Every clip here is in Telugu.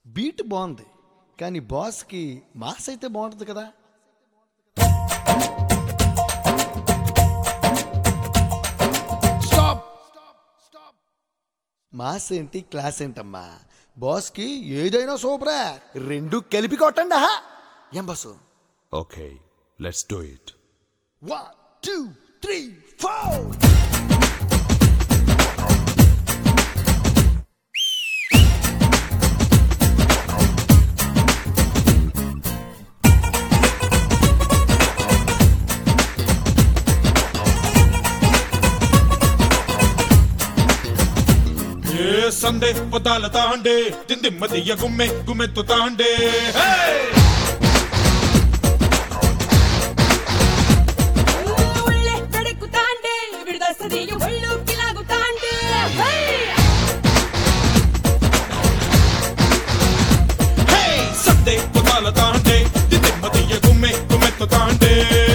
బీట్ బాగుంది, కానీ బాస్కి మాస్ అయితే బాగుంటుంది కదా. మాస్ ఏంటి క్లాస్ ఏంటమ్మా, బాస్కి ఏదైనా సూపరా, రెండు కలిపి కొట్టండి. ఏం bus? Okay, let's do it. 1 2 3 4. సందే పొదాల తాండే దిమ్మ గుమ్మె గుమ్మెత్తు తాండే. సందే పొదాల తాండే దిమ్మ గుమ్మె గుమ్మెత్తు తాండే.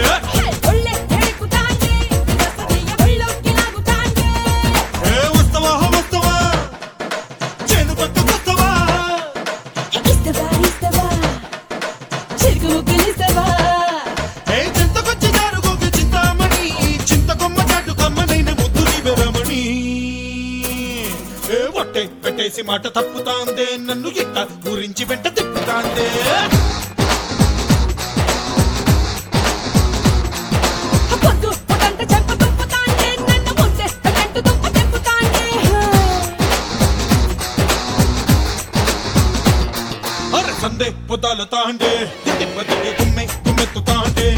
పెట్టేసి మాట తప్పుతాందే, నన్ను ఇట్ట గురించి వెంట తిప్పుతాందే. అరే సందే పొదాల తాండే గుమ్మె గుమ్మెత్తు తాండే.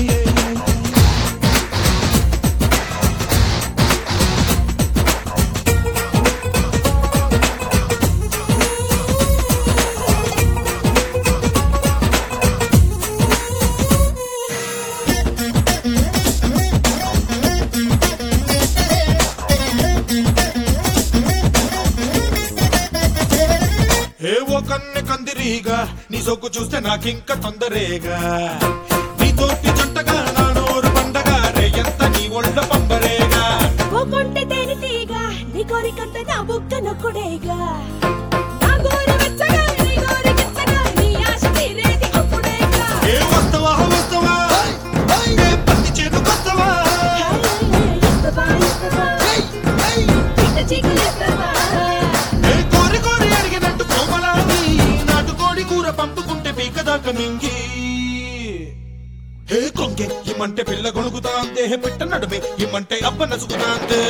కన్నె కందిరీగా నీ సొక్కు చూస్తే నాకింక తొందరేగా, నీ తోటి జంటగా నా నోరు పండగా రే ఎంత నీ ఒళ్ళ పంబరేగా. నీ కోరికంత నా బుక్క నొక్కుడేగా, నా గోరు వెచ్చగా నీ గోరు వెచ్చగా నీ ఆశ తీరేది అప్పుడేగా. ఏ వస్తవా వస్తవా ఏ పత్తి చేను వస్తవా, ఇస్తవా ఇస్తవా పిట్ట చీకలేస్తవా. కోరి కోరి అడిగినట్టు కోమలాది నాటుకోడి కూర పంపుకుంటే పీకదాకా మింగి. హే కొంగే ఇమ్మంటే పిల్ల గొణుగుతాందే, పిట్ట నడుమే ఇమ్మంటే అబ్బ నసుగుతాందే.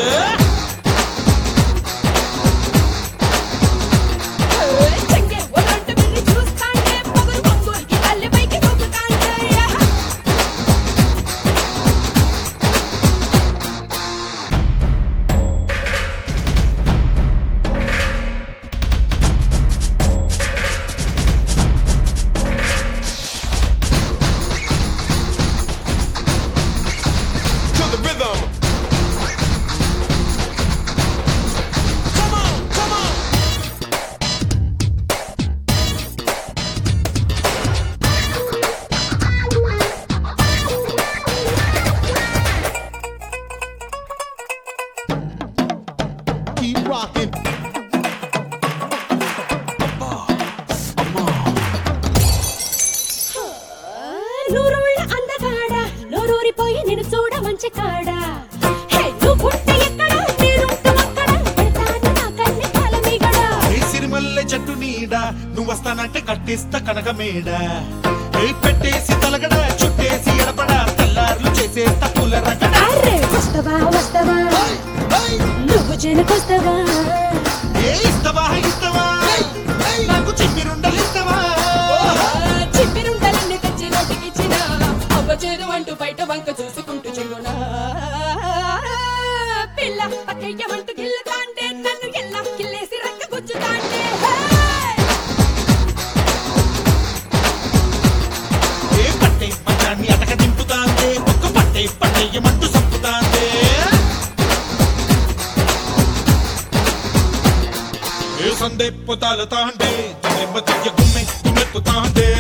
నూరుళ్ళ అందగాడ నోరూరిపోయి నేను చూడ మంచి కాడ. సిరిమల్లె చెట్టు నీడ నువ్వు వస్తానంటే కట్టిస్తా కనక మేడ. పెట్టేసి తలగడ చుట్టేసి ఎడపడ తెల్లార్లు చేసేస్తా పూల రగడ. వస్తవా వస్తవా నువ్వు చెనకొస్తవా, ఇస్తవా ఇస్తవా నాకు చిమ్మిరుండలు ఇస్తవా. చిమ్మిరుండలన్నీ తెచ్చి నోటికిచ్చిన అవ్వ చేదు అంటూ బయట వంక చూసుకుంటూ చెల్లునా. పిల్ల పక్కయ్యమంటూ గిల్లుతాంటే నన్ను ఎల్లా కిల్లేసి రక్క గుచ్చుతాంటే. ఏ పట్టే మంచాన్ని అటక దింపుతాందే, ఒక్క పట్టే పట్టేయమంటూ సంపుతాందే. ఏ సందే పొతాల తాండే గుమ్మె గుమ్మెత్తు తాండే.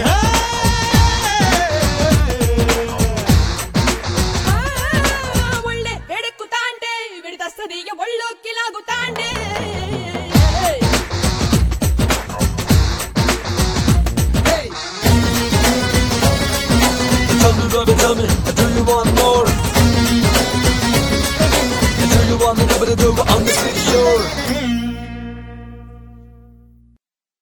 ఒళ్ళే వేడెక్కుతాంటే విడిదస్తది ఒళ్ళోకి లాగుతాండే. coming.